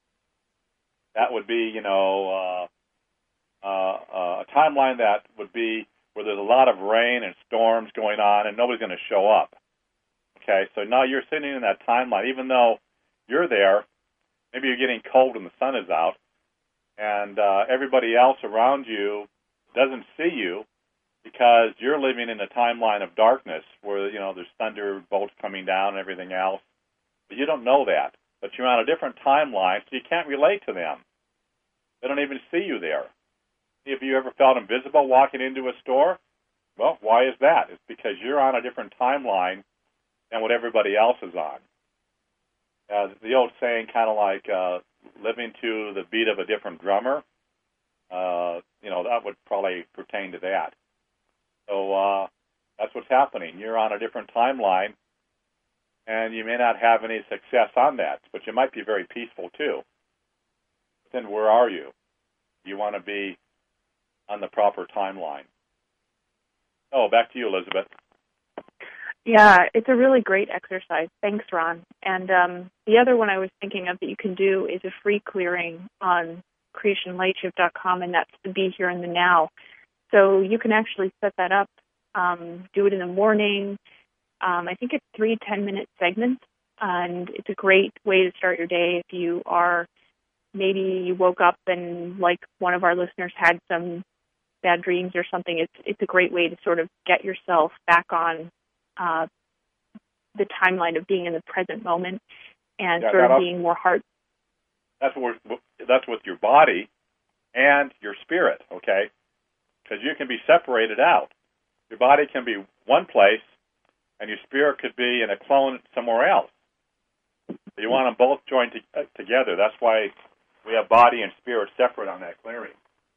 Speaker 2: that would be, you know, uh, uh, uh, a timeline that would be where there's a lot of rain and storms going on and nobody's going to show up. Okay, so now you're sitting in that timeline, even though you're there, maybe you're getting cold when the sun is out, and uh, everybody else around you doesn't see you because you're living in a timeline of darkness where, you know, there's thunderbolts coming down and everything else. But you don't know that. But you're on a different timeline, so you can't relate to them. They don't even see you there. Have you ever felt invisible walking into a store? Well, why is that? It's because you're on a different timeline than what everybody else is on. Uh, the old saying, kind of like uh, living to the beat of a different drummer, uh, you know, that would probably pertain to that. So uh, that's what's happening. You're on a different timeline, and you may not have any success on that, but you might be very peaceful too. But then where are you? You want to be on the proper timeline. Oh, back to you, Elizabeth.
Speaker 1: Yeah, it's a really great exercise. Thanks, Ron. And um, the other one I was thinking of that you can do is a free clearing on creation lightship dot com, and that's to be here in the now. So you can actually set that up, um, do it in the morning. Um, I think it's three ten-minute segments, and it's a great way to start your day if you are, maybe you woke up and, like one of our listeners, had some bad dreams or something. It's it's a great way to sort of get yourself back on uh, the timeline of being in the present moment and
Speaker 2: yeah,
Speaker 1: sort of being more heart.
Speaker 2: That's what that's with your body and your spirit, okay? Because you can be separated out. Your body can be one place, and your spirit could be in a clone somewhere else. So you want them both joined to, uh, together. That's why we have body and spirit separate on that clearing.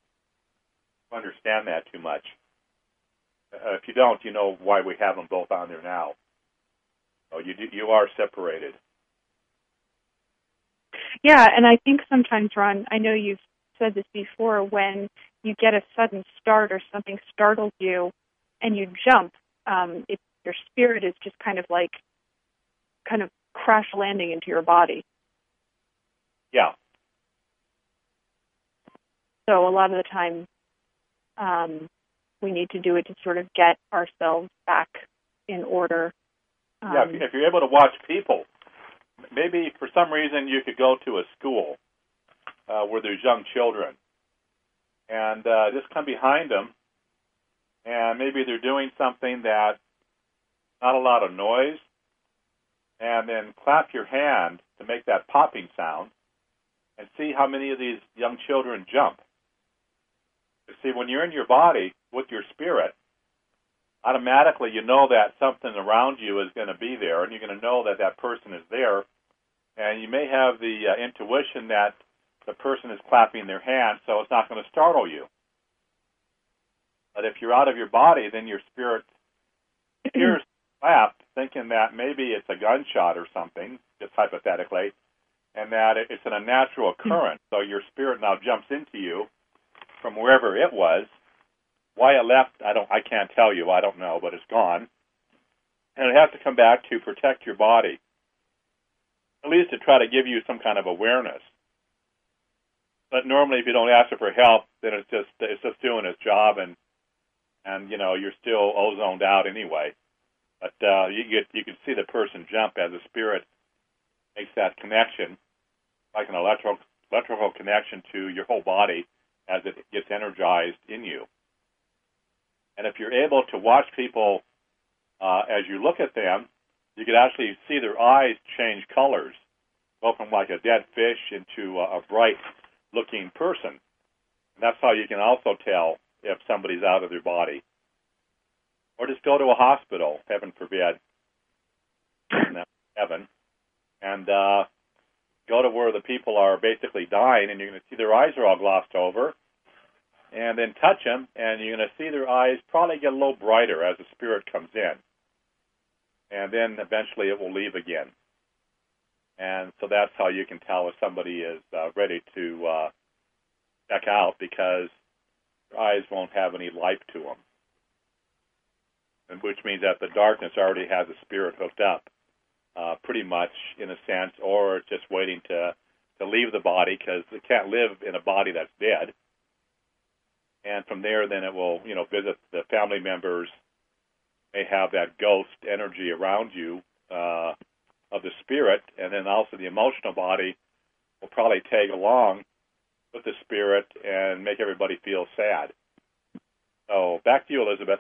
Speaker 2: Understand that too much. Uh, if you don't, you know why we have them both on there now. So you do, you are separated.
Speaker 1: Yeah, and I think sometimes, Ron, I know you've said this before, when you get a sudden start or something startles you and you jump, um, it, your spirit is just kind of like kind of crash landing into your body.
Speaker 2: Yeah.
Speaker 1: So a lot of the time, Um, we need to do it to sort of get ourselves back in order. Um,
Speaker 2: yeah, if, if you're able to watch people, maybe for some reason you could go to a school uh, where there's young children and uh, just come behind them, and maybe they're doing something that not a lot of noise, and then clap your hand to make that popping sound and see how many of these young children jump. You see, when you're in your body with your spirit, automatically you know that something around you is going to be there, and you're going to know that that person is there, and you may have the uh, intuition that the person is clapping their hands, so it's not going to startle you. But if you're out of your body, then your spirit hears clap, thinking that maybe it's a gunshot or something, just hypothetically, and that it's an unnatural occurrence. So your spirit now jumps into you from wherever it was. Why it left, I don't, I can't tell you. I don't know, but it's gone, and it has to come back to protect your body, at least to try to give you some kind of awareness. But normally, if you don't ask it for help, then it's just it's just doing its job, and and you know you're still ozoned out anyway. But uh, you get you can see the person jump as the spirit makes that connection, like an electrical electrical connection to your whole body as it gets energized in you. And if you're able to watch people uh, as you look at them, you can actually see their eyes change colors, go from like a dead fish into a, a bright-looking person. And that's how you can also tell if somebody's out of their body. Or just go to a hospital, heaven forbid, heaven, and uh, go to where the people are basically dying, and you're going to see their eyes are all glossed over, and then touch them, and you're going to see their eyes probably get a little brighter as the spirit comes in. And then eventually it will leave again. And so that's how you can tell if somebody is uh, ready to uh, check out, because their eyes won't have any life to them, and which means that the darkness already has the spirit hooked up, uh, pretty much in a sense, or it's just waiting to, to leave the body, because it can't live in a body that's dead. And from there, then it will, you know, visit the family members, may have that ghost energy around you uh, of the spirit, and then also the emotional body will probably tag along with the spirit and make everybody feel sad. So back to you, Elizabeth.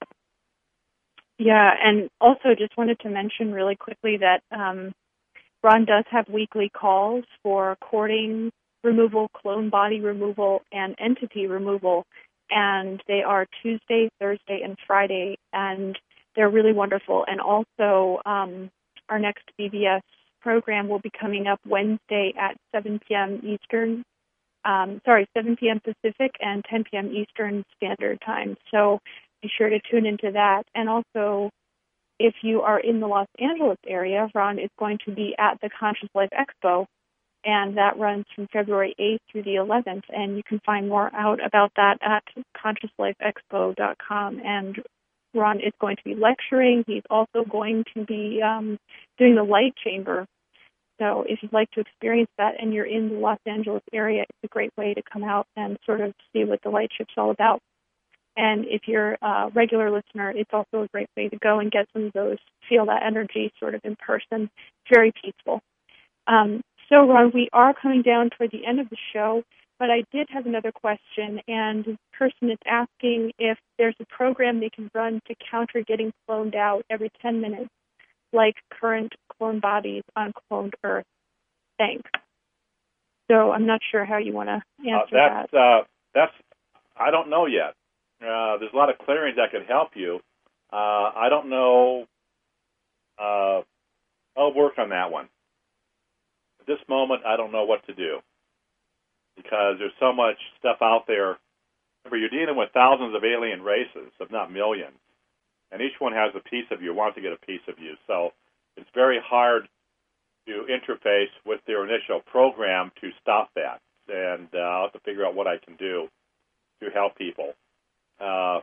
Speaker 1: Yeah, and also just wanted to mention really quickly that um, Ron does have weekly calls for cording removal, clone body removal, and entity removal, and they are Tuesday, Thursday, and Friday, and they're really wonderful. And also, um, our next B B S program will be coming up Wednesday at seven p.m. Eastern, um, sorry, seven p.m. Pacific and ten p.m. Eastern Standard Time. So be sure to tune into that. And also, if you are in the Los Angeles area, Ron is going to be at the Conscious Life Expo, and that runs from February eighth through the eleventh, and you can find more out about that at conscious life expo dot com. And Ron is going to be lecturing. He's also going to be um, doing the light chamber. So if you'd like to experience that and you're in the Los Angeles area, it's a great way to come out and sort of see what the light ship's all about. And if you're a regular listener, it's also a great way to go and get some of those, feel that energy sort of in person. It's very peaceful. Um, So, Ron, we are coming down toward the end of the show, but I did have another question, and the person is asking if there's a program they can run to counter getting cloned out every ten minutes, like current clone bodies on cloned Earth. Thanks. So I'm not sure how you want to answer
Speaker 2: uh, that's,
Speaker 1: that.
Speaker 2: Uh, that's, I don't know yet. Uh, there's a lot of clearings that could help you. Uh, I don't know. Uh, I'll work on that one. At this moment, I don't know what to do, because there's so much stuff out there. Remember, you're dealing with thousands of alien races, if not millions, and each one has a piece of you, wants to get a piece of you. So it's very hard to interface with their initial program to stop that, and uh, I'll have to figure out what I can do to help people. Uh,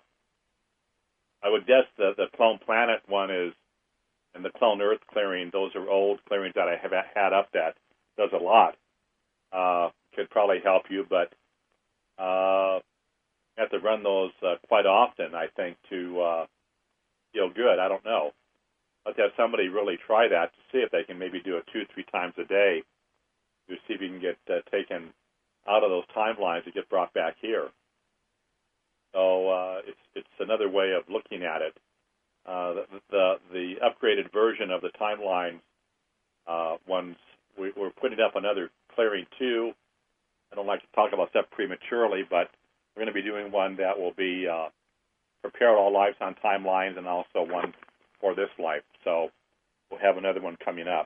Speaker 2: I would guess the, the Clone Planet one is, and the Clone Earth clearing, those are old clearings that I have had up that does a lot. Uh, could probably help you, but uh, have to run those uh, quite often, I think, to uh, feel good. I don't know. Let's have somebody really try that to see if they can maybe do it two, three times a day to see if you can get uh, taken out of those timelines and get brought back here. So uh, it's it's another way of looking at it. Uh, the, the the upgraded version of the timeline uh, ones, we, we're putting up another clearing two. I don't like to talk about stuff prematurely, but we're going to be doing one that will be uh, Prepare All Lives on Timelines, and also one for this life. So we'll have another one coming up.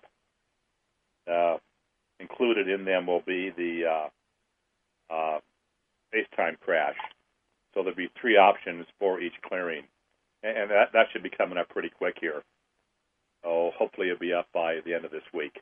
Speaker 2: Uh, included in them will be the uh, uh, space-time crash. So there'll be three options for each clearing. And that, that should be coming up pretty quick here. So hopefully it'll be up by the end of this week.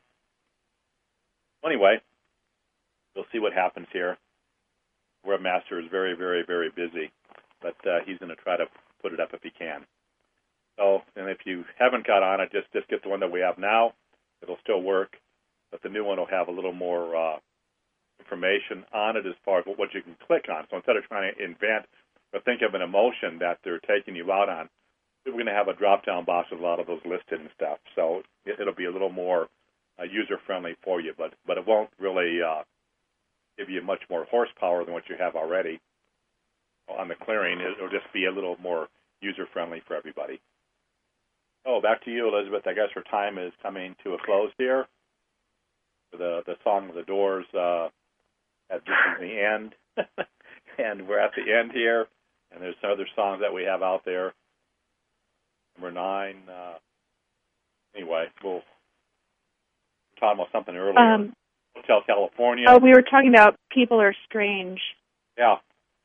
Speaker 2: Anyway, we'll see what happens here. Webmaster is very, very, very busy, but uh, he's going to try to put it up if he can. So, and if you haven't got on it, just, just get the one that we have now. It'll still work, but the new one will have a little more uh, information on it as far as what you can click on. So instead of trying to invent or think of an emotion that they're taking you out on, we're going to have a drop-down box with a lot of those listed and stuff. So it, it'll be a little more uh, user-friendly for you, but, but it won't really uh, give you much more horsepower than what you have already on the clearing. It'll just be a little more user-friendly for everybody. Oh, back to you, Elizabeth. I guess her time is coming to a close here. The the song of the Doors, uh, at this is the end, and we're at the end here. And there's some other songs that we have out there. Number nine. Uh, anyway, we'll talk about something earlier.
Speaker 1: Um,
Speaker 2: Hotel California.
Speaker 1: Oh, we were talking about People Are Strange.
Speaker 2: Yeah.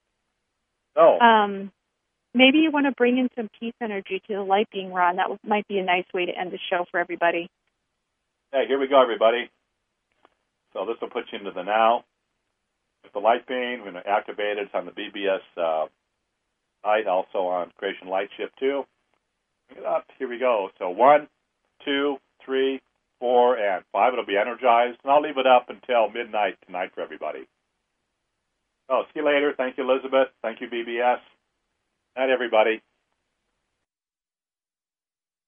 Speaker 2: Oh.
Speaker 1: Um, maybe you want to bring in some peace energy to the light being, Ron. That w- might be a nice way to end the show for everybody.
Speaker 2: Hey, here we go, everybody. So this will put you into the now. With the light being, we're going to activate it. It's on the B B S uh, site, also on Creation Light Ship two. Bring it up. Here we go. So one, two, three, four, and five. It'll be energized, and I'll leave it up until midnight tonight for everybody. Oh, see you later. Thank you, Elizabeth. Thank you, B B S. Night, everybody.